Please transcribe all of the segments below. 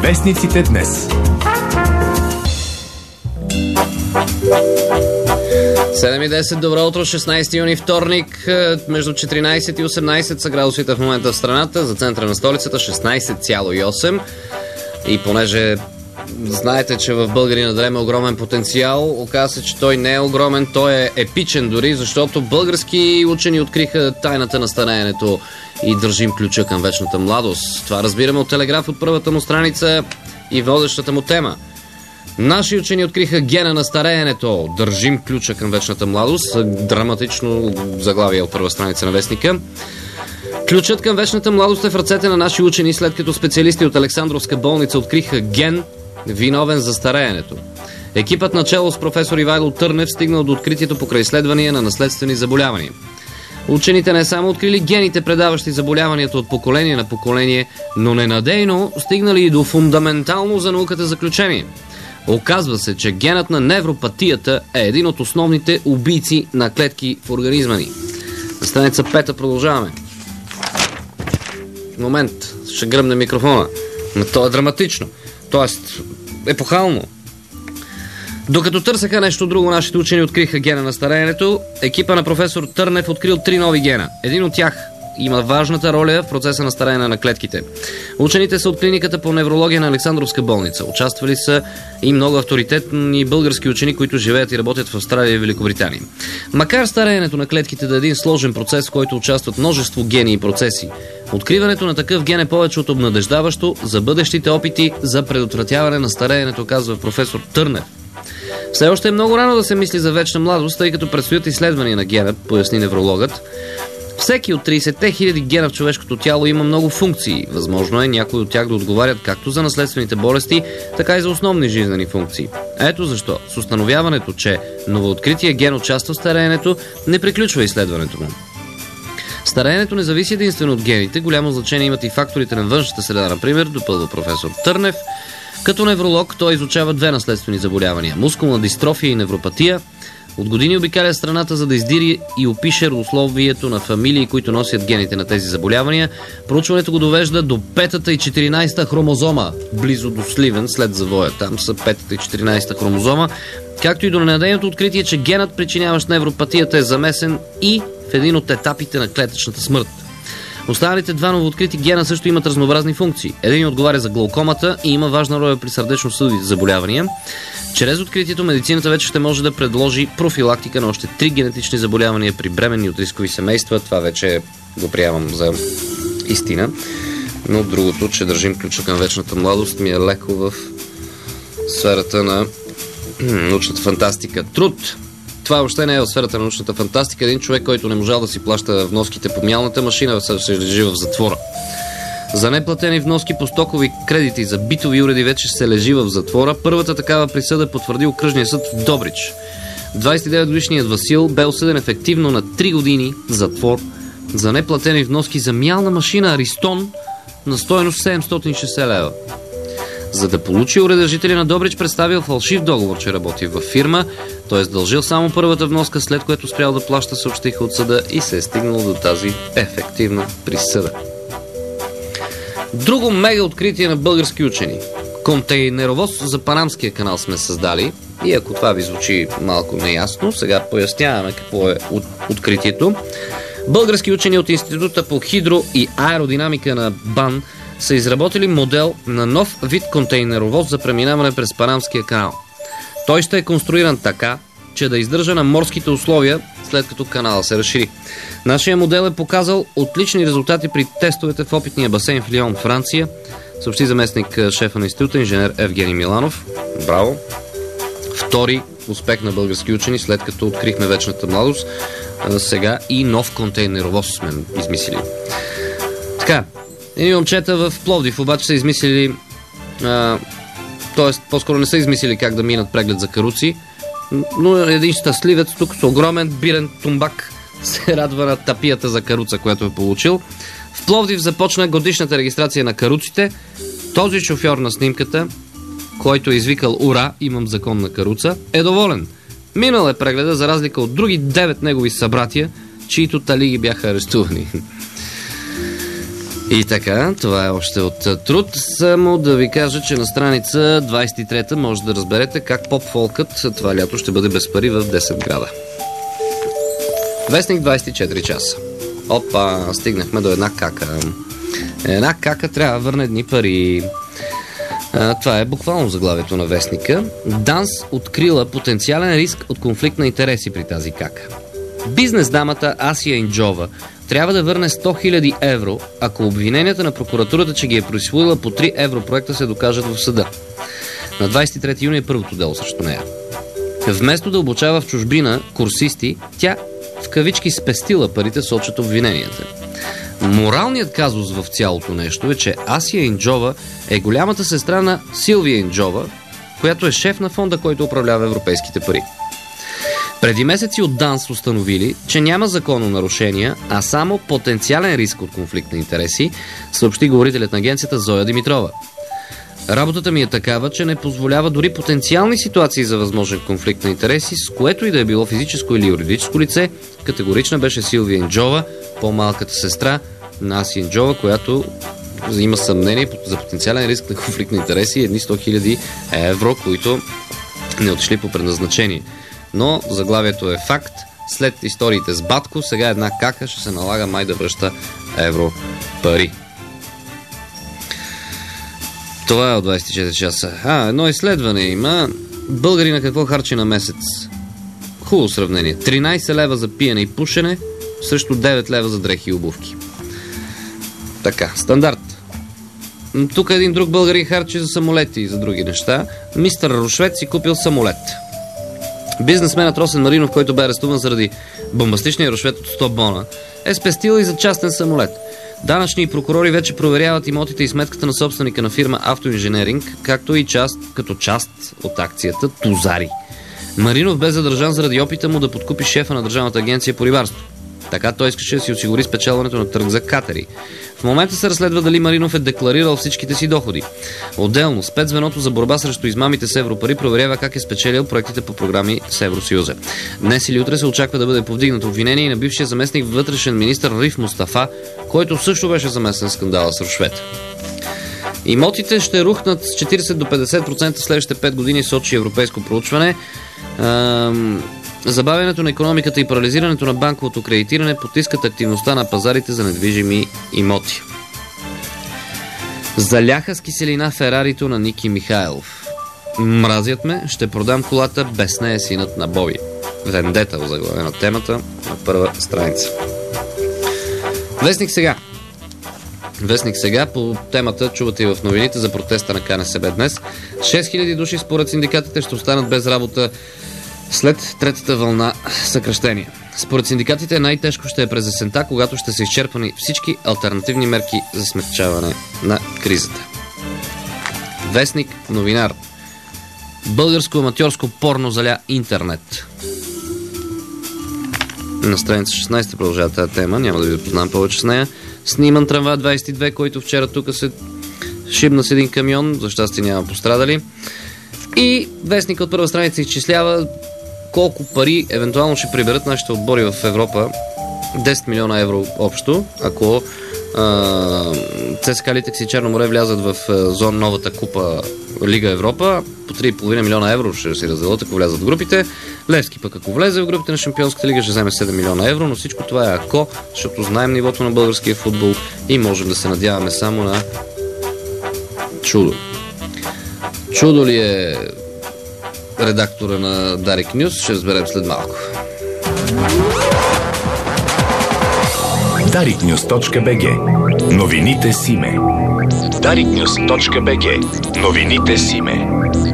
Вестниците днес. 7:10, добро утро, 16 юни, вторник, между 14 и 18 са градусите в момента в страната, за центъра на столицата 16,8. И понеже знаете, че в българина дреме огромен потенциал, оказа се, че той не е огромен, той е епичен дори, защото български учени откриха тайната на стареенето и държим ключа към вечната младост. Това разбираме от Телеграф от първата му страница и водещата му тема. Наши учени откриха гена на стареенето. Държим ключа към вечната младост. Драматично заглавие от първа страница на вестника. Ключът към вечната младост е в ръцете на наши учени, след като специалисти от Александровска болница откриха ген, виновен за стареенето. Екипът начело с професор Ивайло Търнев стигнал до откритието покрай изследвания на наследствени заболявания. Учените не само открили гените, предаващи заболяванията от поколение на поколение, но ненадейно стигнали и до фундаментално за науката заключение. Оказва се, че генът на невропатията е един от основните убийци на клетки в организма ни. На страница 5 продължаваме. Момент, ще гръмне микрофона. Но то е драматично. Тоест, епохално. Докато търсеха нещо друго, нашите учени откриха гена на стареенето. Екипа на професор Търнев открил 3 нови гена. Един от тях има важната роля в процеса на стареене на клетките. Учените са от клиниката по неврология на Александровска болница. Участвали са и много авторитетни български учени, които живеят и работят в Австралия и Великобритания. Макар стареенето на клетките да е един сложен процес, в който участват множество гени и процеси, откриването на такъв ген е повече от обнадеждаващо за бъдещите опити за предотвратяване на стареенето, казва професор Търнев. Все още е много рано да се мисли за вечна младост, тъй като предстоят изследвания на гена, поясни неврологът. Всеки от 30 000 гена в човешкото тяло има много функции. Възможно е някои от тях да отговарят както за наследствените болести, така и за основни жизнени функции. Ето защо с установяването, че новооткрития ген участва в стареенето, не приключва изследването му. Стареенето не зависи единствено от гените, голямо значение имат и факторите на външната среда, например, допълва професор Търнев. Като невролог той изучава 2 наследствени заболявания – мускулна дистрофия и невропатия. От години обикаля страната, за да издири и опише родословието на фамилии, които носят гените на тези заболявания. Проучването го довежда до 5-та и 14-та хромозома, близо до Сливен, след завоя. Там са 5-та и 14-та хромозома, както и до ненадейното откритие, че генът, причиняващ невропатията, е замесен и в един от етапите на клетъчната смърт. Останалите 2 новооткрити гена също имат разнообразни функции. Един отговаря за глаукомата и има важна роля при сърдечно-съдовите заболявания. Чрез откритието медицината вече ще може да предложи профилактика на още 3 генетични заболявания при бременни от рискови семейства. Това вече го приемам за истина. Но другото, че държим ключа към вечната младост, ми е леко в сферата на научната фантастика. Труд. Това въобще не е в сферата на научната фантастика. Един човек, който не можал да си плаща вноските по мялната машина, се лежи в затвора. За неплатени вноски по стокови кредити за битови уреди вече се лежи в затвора. Първата такава присъда потвърди окръжния съд в Добрич. 29-годишният Васил бе осъден ефективно на 3 години затвор за неплатени вноски за мялна машина Аристон на стойност 760 лева. За да получи уреда, жители на Добрич представил фалшив договор, че работи във фирма, т.е. дължил само първата вноска, след което спрял да плаща, съобщиха от съда и се е стигнал до тази ефективна присъда. Друго мега откритие на български учени. Контейнеровоз за Панамския канал сме създали и ако това ви звучи малко неясно, сега поясняваме какво е откритието. Български учени от Института по хидро и аеродинамика на БАН са изработили модел на нов вид контейнеровоз за преминаване през Панамския канал. Той ще е конструиран така, че да издържа на морските условия, след като канала се разшири. Нашия модел е показал отлични резултати при тестовете в опитния басейн в Лион, Франция, съобщи заместник шефа на института, инженер Евгений Миланов. Браво! Втори успех на български учени, след като открихме вечната младост. Сега и нов контейнеровоз сме измислили. Така, едни момчета в Пловдив обаче са измислили, т.е. по-скоро не са измислили как да минат преглед за каруци, но един щастливец тук с огромен бирен тумбак се радва на тапията за каруца, която е получил. В Пловдив започна годишната регистрация на каруците. Този шофьор на снимката, който е извикал "Ура, имам законна каруца", е доволен. Минал е прегледа, за разлика от други 9 негови събратия, чието талиги бяха арестувани. И така, това е още от Труд. Само да ви кажа, че на страница 23 може да разберете как поп-фолкът това лято ще бъде без пари в 10 града. Вестник 24 часа. Опа, стигнахме до една кака. Една кака трябва да върне дни пари. Това е буквално заглавието на вестника. ДАНС открила потенциален риск от конфликт на интереси при тази кака. Бизнес дамата Асия Инджова трябва да върне 100 000 евро, ако обвиненията на прокуратурата, че ги е присвоила по 3 европроекта, се докажат в съда. На 23 юни е първото дело срещу нея. Вместо да обучава в чужбина курсисти, тя в кавички спестила парите, сочат обвиненията. Моралният казус в цялото нещо е, че Асия Инджова е голямата сестра на Силвия Инджова, която е шеф на фонда, който управлява европейските пари. Преди месеци от ДАНС установили, че няма законно нарушения, а само потенциален риск от конфликт на интереси, съобщи говорителят на агенцията Зоя Димитрова. Работата ми е такава, че не позволява дори потенциални ситуации за възможен конфликт на интереси, с което и да е било физическо или юридическо лице. Категорична беше Силвия Инджова, по-малката сестра на Асия Инджова, която има съмнение за потенциален риск на конфликт на интереси, едни 100 000 евро, които не отишли по предназначение. Но заглавието е факт. След историите с Батко, сега една кака ще се налага май да връща евро пари. Това е от 24 часа. Едно изследване има. Българи на какво харчи на месец? Хубаво сравнение. 13 лева за пиене и пушене срещу 9 лева за дрехи и обувки. Така, стандарт. Тук един друг българин харчи за самолети и за други неща. Мистер Рушвет си купил самолет. Бизнесменът Росен Маринов, който бе арестуван заради бомбастичния рушвет от 100 бона, е спестил и за частен самолет. Данъчни и прокурори вече проверяват имотите и сметката на собственика на фирма Автоинженеринг, както и като част от акцията Тузари. Маринов бе задържан заради опита му да подкупи шефа на Държавната агенция по рибарство. Така той искаше да си осигури спечелването на търг за катери. В момента се разследва дали Маринов е декларирал всичките си доходи. Отделно, спецзвеното за борба срещу измамите с европари проверява как е спечелил проектите по програми с Евросъюза. Днес или утре се очаква да бъде повдигнат обвинение и на бившия заместник вътрешен министър Риф Мустафа, който също беше замесен в скандала с рушвет. Имотите ще рухнат с 40 до 50% следващите 5 години, сочи европейско проучване. Забавянето на икономиката и парализирането на банковото кредитиране потискат активността на пазарите за недвижими имоти. Заляха с киселина Ферарито на Ники Михайлов. Мразят ме, ще продам колата, без нея синът на Боби. Вендета озаглавена на темата на първа страница. Вестник сега по темата, чувате и в новините за протеста на КНСБ днес. 6000 души според синдикатите ще останат без работа след третата вълна съкращения. Според синдикатите най-тежко ще е през есента, когато ще са изчерпани всички алтернативни мерки за смекчаване на кризата. Вестник новинар. Българско аматьорско порно заля интернет. На страница 16 продължава тази тема, няма да ви запознавам повече с нея. Сниман трамвай 22, който вчера тук се шибна с един камион, за щастие няма пострадали. И вестник от първа страница изчислява колко пари евентуално ще приберат нашите отбори в Европа. 10 милиона евро общо, ако ЦСКА Литекс и Черно море влязат в зон новата купа Лига Европа. По 3,5 милиона евро ще си разделят, ако влязат в групите. Левски пък, ако влезе в групите на Шампионската лига, ще вземе 7 милиона евро, но всичко това е ако, защото знаем нивото на българския футбол и можем да се надяваме само на чудо. Чудо ли е редактора на Дарик Нюс? Ще разберем след малко. dariknews.bg. Новините Симе. dariknews.bg. Новините Симе.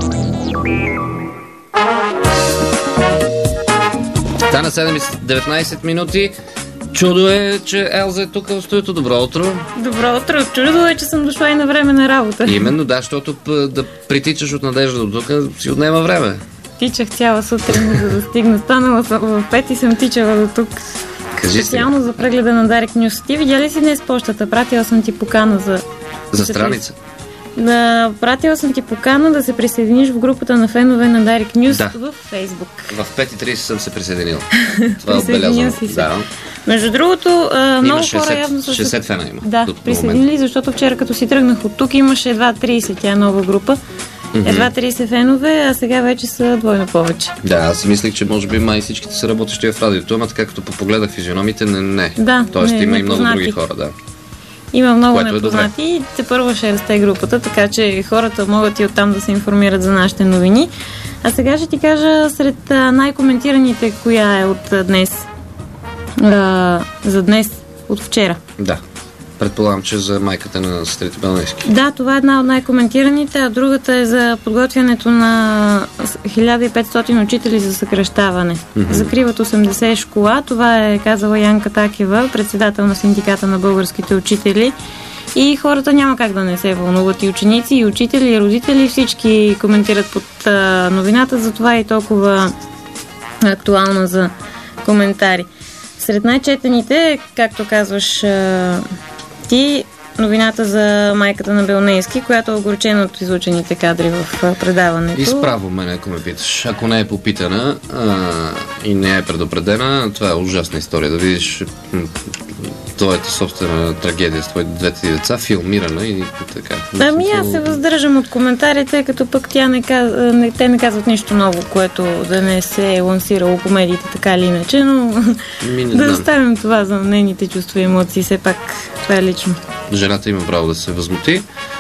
Стана 7:19 минути. Чудо е, че Елза е тук в студиото. Добро утро. Добро утро. Чудо е, че съм дошла и на време на работа. Именно, да, защото да притичаш от Надежда до тук си отнема време. Тичах цяла сутрин, за да стигна. Станала съм в 5 и съм тичала до тук. Специално за прегледа на Дарик Нюс. Ти видя ли си днес почтата? Пратила съм ти покана за страница. Пратила съм ти покана да се присъединиш в групата на фенове на Дарик Нюз в Фейсбук. В 5:30 съм се присъединил. Това е отбелязано. Да. Между другото, много хора явно са... 60 фена има. Да, присъединили, защото вчера като си тръгнах от тук имаше едва 30, тя е нова група. Едва 30 фенове, а сега вече са двойно повече. Да, аз си мислех, че може би май всичките са работещи в радиото, ама така като погледах физиономите, не. Да, тоест има и много други хора, да. Има много непознати и тепърва ще расте групата, така че хората могат и оттам да се информират за нашите новини. А сега ще ти кажа сред най-коментираните, коя е от днес. За днес, от вчера. Да. Предполагам, че за майката на сестрите Белнешки. Да, това е една от най-коментираните, а другата е за подготвянето на 1500 учители за съкращаване. Закриват 80 школа. Това е казала Янка Такева, председател на синдиката на българските учители. И хората няма как да не се вълнуват. И ученици, и учители, и родители, всички коментират под новината, затова е толкова актуална за коментари. Сред най-четените, както казваш ти, новината за майката на Белнейски, която е огорчена от изучените кадри в предаването. И справо мене, ако ме питаш. Ако не е попитана и не е предупредена, това е ужасна история. Да видиш твоята собствена трагедия с твоите двете деца, филмирана и така. Ами аз се въздържам от коментарите, като пък те не казват нищо ново, което да не се е лансирало по медиите така или иначе, но да оставим това за нейните чувства и емоции, все пак това е лично. Жената има право да се възмути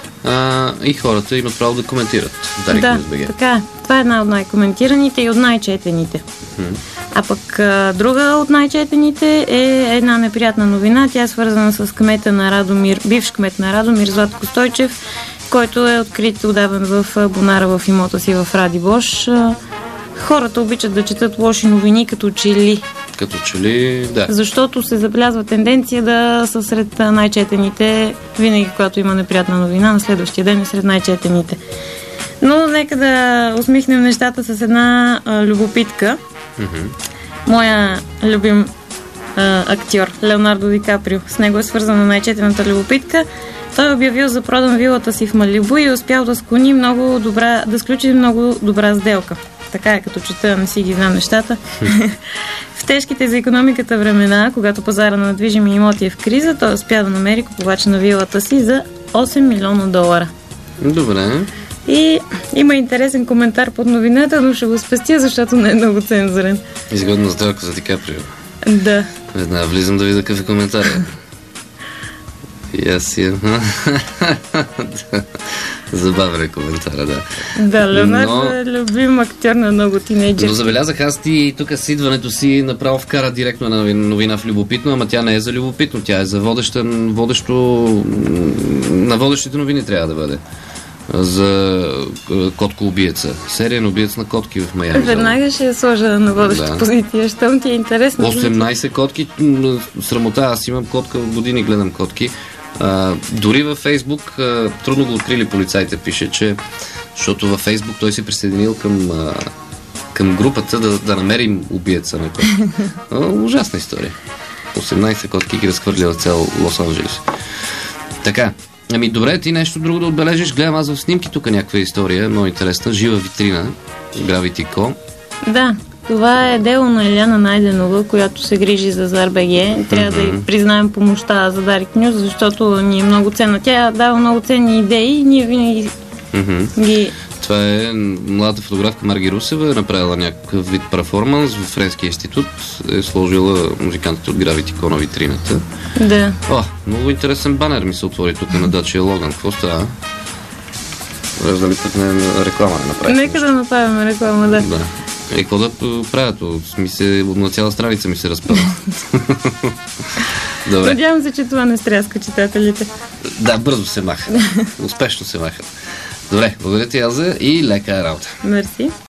и хората имат право да коментират. Да, така. Това е една от най-коментираните и от най-четените. А пък друга от най-четените е една неприятна новина. Tя е свързана с кмета на Радомир, бивш кмет на Радомир, Златко Стойчев, който е открит отдавен в бунара в имота си в Радибош. Хората обичат да четат лоши новини като че ли. Като че ли, да. Защото се забелязва тенденция да са сред най-четените, винаги когато има неприятна новина, на следващия ден е сред най-четените. Но нека да усмихнем нещата с една любопитка. Моя любим актьор Леонардо Ди Каприо. С него е свързана най-четената любопитка. Той е обявил за продан вилата си в Малибу и е успял да сключи много добра сделка. Така е, като чета, не си ги знам нещата. В тежките за икономиката времена, когато пазара на недвижими имоти е в криза, той успя да намери купувач на вилата си за $8 милиона. Добре. И има интересен коментар под новината, но ще го спестя, защото не е много цензурен. Изгодна сделка за Ди Каприо. Да. Веднага влизам да видя какъв е коментар. Забавен е коментара, да. Да, Леонардо е любим актьор на много тинейджери. Но забелязах аз ти тук с идването си направо вкара директно на новина в любопитно, ама тя не е за любопитно, тя е за на водещите новини трябва да бъде. За котко-убиеца. Сериен убиец на котки в Майами. Веднага ще я сложа на водеща позиция, щом ти е интересно. 18 котки, срамота, аз имам котка, от години гледам котки. Дори във Фейсбук трудно го открили полицайите, пише, че защото във Фейсбук той се присъединил към групата да намерим убиеца на котки. Ужасна история. 18 котки ги разхвърля в цял Лос-Анджелес. Така. Ами добре, ти нещо друго да отбележиш. Гледам аз в снимки тук някаква история, много интересна. Жива витрина, Gravity Co. Да, това е дело на Иляна Найденова, която се грижи за ZAR.BG. Трябва да й признаем помощта за Дарик Нюз, защото ни е много ценна. Тя дава много ценни идеи и ние винаги ги... Това е младата фотографка Марги Русева, е направила някакъв вид перформанс в Френския институт, е сложила музикантите от Gravity Co на витрината. Да. Много интересен банер ми се отвори тук на Дачия Логан. Какво става? Дали път реклама не направим? Нека да направим реклама, да. И какво да правят? На цяла страница ми се разпада. Надявам се, че това не стряска читателите. Да, бързо се маха. Успешно се маха. Добре, благодаря ти, Елза, и лека работа. Мерси.